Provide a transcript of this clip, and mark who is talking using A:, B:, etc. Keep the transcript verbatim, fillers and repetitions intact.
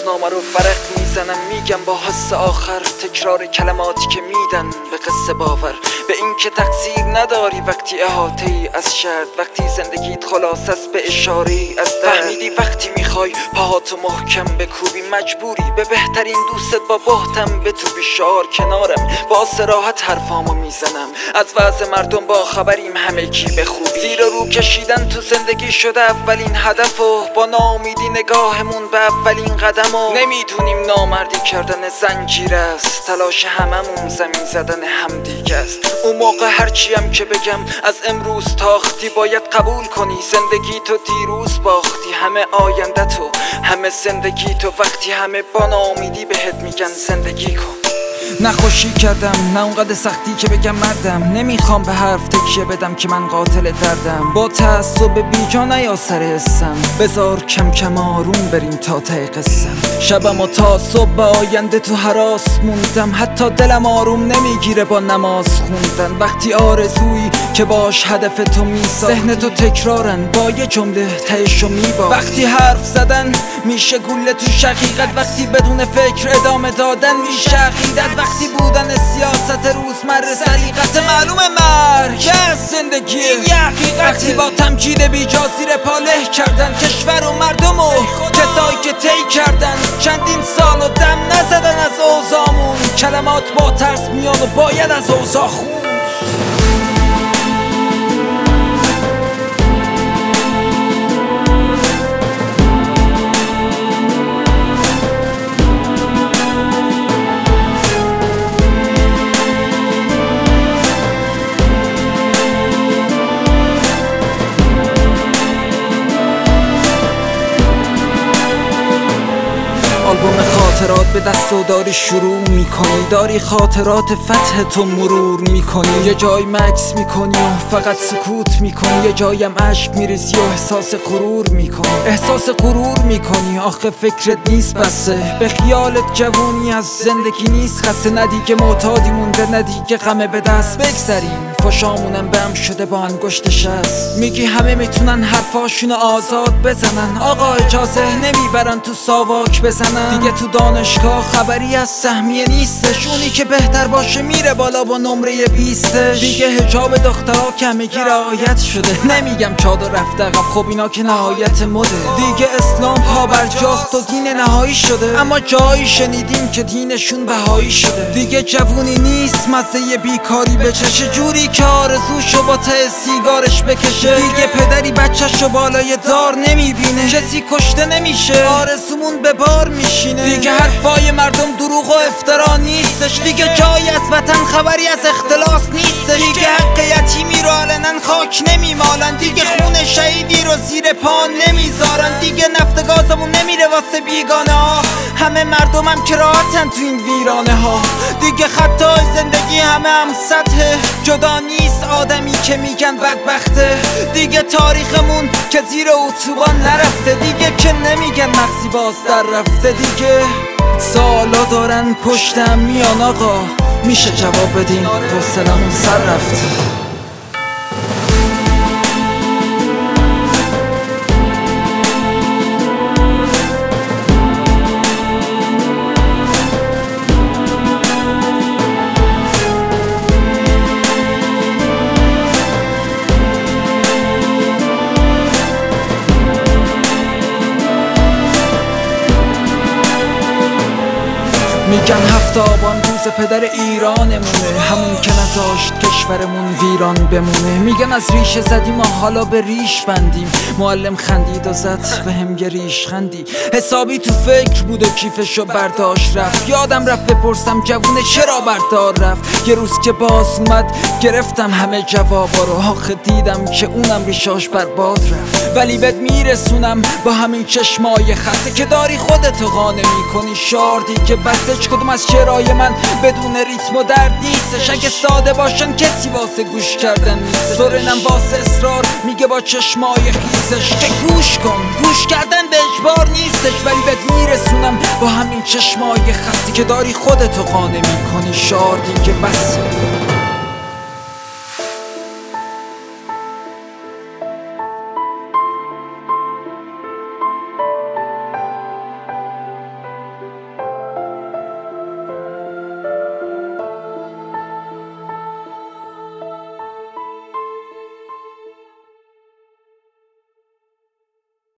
A: روزنامه رو فرق میزنم، میگم با حس آخر، تکرار کلماتی که میدن به قصه باور، به این که تقصیر نداری وقتی احاطه ای از شرط، وقتی زندگیت خلاص است به اشاره ای از درد. فهمیدی وقتی میخوای پاهاتو محکم بکوبی، مجبوری به بهترین دوست با بهتم به تو بیشار کنارم، با صراحت حرفامو میزنم، از وضع مردم با خبریم همگی به خوبی، زیر رو کشیدن تو زندگی شده اولین هدف و با ناامیدی نگاهمون به اولین قدم و نمیدونیم نامردی کردن زنجیر است، تلاش هممون زمین زدن همدیگه است. اون موقع هرچی هم که بگم از امروز تاختی، باید قبول کنی زندگی تو دیروز باختی، همه آینده تو همه زندگی تو، وقتی همه با ناامیدی بهت میگن زندگی کن. نخوشی کردم نه اونقدر سختی که بگم مردم، نمیخوام به حرف تکیه بدم که من قاتل دردم، با تعصب بیجا نیا سر حسم، بذار کم کم آروم بریم تا ته قصم. شبم و تا صبح به آینده تو هراس موندم، حتی دلم آروم نمیگیره با نماز خوندن، وقتی آرزویی که باش هدف تو میساختی، ذهن تو تکرارن با یه جمله تهشو میبافتی، وقتی حرف زدن میشه گوله تو شقیقت، وقتی بدون فکر ادامه دادن میشه عقیدت، وقتی بودن سیاست روزمره سلیقت معلوم مرگ از زندگی وقتی با تمجید بیجا زیر پاله کردن کشور و مردم و کسایی که طی کردن چندین سال و دم نزدن از اوضاعمون، کلمات با ترس میان و باید از اوضاع خوند. آلبوم خاطرات به دست و داری شروع میکنی، داری خاطرات فتح تو مرور میکنی، یه جای مکس میکنی و فقط سکوت میکنی، یه جایم عشق میریزی و احساس غرور میکنی، احساس غرور میکنی آخه فکرت نیست بسه، به خیالت جوونی از زندگی نیست خسته، ندیگه معتادی مونده ندیگه غمه به دست بگذریم، فشامونم بهم شده با انگشت شست، میگی همه میتونن حرفاشون آزاد بزنن، آقا اجازه نمیبرن تو ساواک بزنن، دیگه تو دانشگاه خبری از سهمیه نیستش، اونی که بهتر باشه میره بالا با نمره بیستش، دیگه حجاب دخترها کمگی رعایت شده، نمیگم چادر رفته عقب خب اینا که نهایت مده، دیگه اسلام پابرجاست و دین نهایی شده، اما جایی شنیدیم که دینشون بهایی شده، دیگه جوونی نیست مزه بیکاری بچشه، جوری که آرزوشو با ته سیگارش بکشه، دیگه پدری بچه‌شو بالای دار نمیبینه، کسی کشته نمیشه آرزومون به بار میشینه، دیگه حرفای مردم دروغ و افترا نیستش، دیگه جایی از وطن خبری از اختلاس نیستش، دیگه حق یتیمی رو علنا خاک نمیمالن، دیگه خون شهیدی رو زیر پا نمیذارن، دیگه نفت گازمون نمیره واسه بیگانه ها، همه مردمم که راحتن تو این ویرانه ها، دیگه خطای زندگی همه هم سطح، جدا نیست آدمی که میگن بدبخته، دیگه تاریخمون که زیر اتوبان نرفته، دیگه که نمیگن مغزی باز در رفته، دیگه سالا دارن پشتم میان آقا، میشه جواب بدین حوصلمون سر رفته. میگن هفت آبان روز پدر ایرانمونه، همون که نذاشت کشورمون ویران بمونه، میگن از ریشه زدیم و حالا به ریش بندیم، معلم خندید و زد به هم یه ریش خندی، حسابی تو فکر بود و کیفشو برداشت رفت، یادم رفت بپرسم جوونه چرا بردار رفت، یه روز که باز اومد گرفتم همه جوابا رو، آخه دیدم که اونم ریشاش برباد رفت، ولی بهت میرسونم با همین چشمای خسته که داری خودتو قانع میکنی، شعار دیگه بسته کدوم از شعرهای من بدون ریتم و درد نیستش، اگه ساده باشن کسی واسه گوش کردن نیست، سرنم واسه اصرار میگه با چشمای خیسش که گوش کن، گوش کردن به اجبار نیستش، ولی بهت میرسونم با همین چشمای خسته که داری خودتو قانع میکنی، شعار دیگه بس.